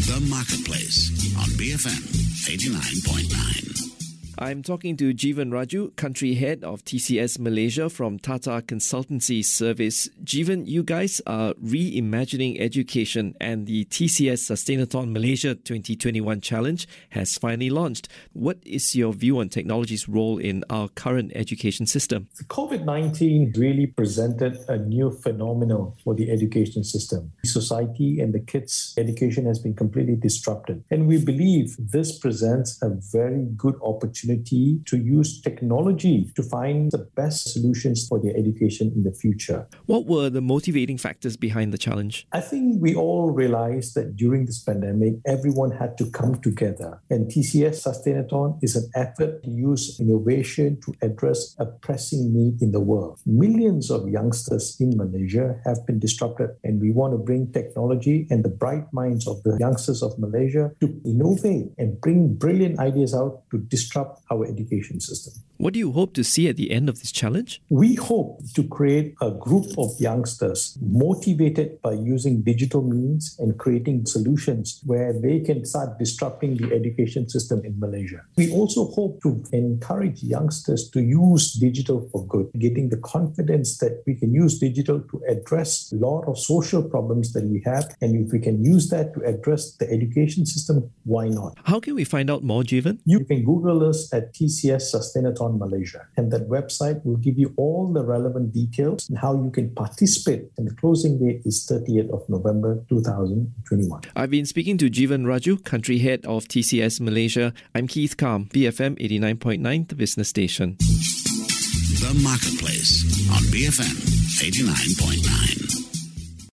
The Marketplace on BFM 89.9. I'm talking to Jeevan Raju, Country Head of TCS Malaysia from Tata Consultancy Service. Jeevan, you guys are reimagining education and the TCS Sustainathon Malaysia 2021 Challenge has finally launched. What is your view on technology's role in our current education system? COVID-19 really presented a new phenomenon for the education system. Society and the kids' education has been completely disrupted. And we believe this presents a very good opportunity to use technology to find the best solutions for their education in the future. What were the motivating factors behind the challenge? I think we all realized that during this pandemic, everyone had to come together. And TCS Sustainathon is an effort to use innovation to address a pressing need in the world. Millions of youngsters in Malaysia have been disrupted, and we want to bring technology and the bright minds of the youngsters of Malaysia to innovate and bring brilliant ideas out to disrupt our education system. What do you hope to see at the end of this challenge? We hope to create a group of youngsters motivated by using digital means and creating solutions where they can start disrupting the education system in Malaysia. We also hope to encourage youngsters to use digital for good, getting the confidence that we can use digital to address a lot of social problems that we have. And if we can use that to address the education system, why not? How can we find out more, Jeevan? You can Google us at TCS Sustainathon Malaysia, and that website will give you all the relevant details and how you can participate. And the closing date is 30th of November 2021. I've been speaking to Jeevan Raju, Country Head of TCS Malaysia. I'm Keith Kam, BFM 89.9, the business station. The Marketplace on BFM 89.9.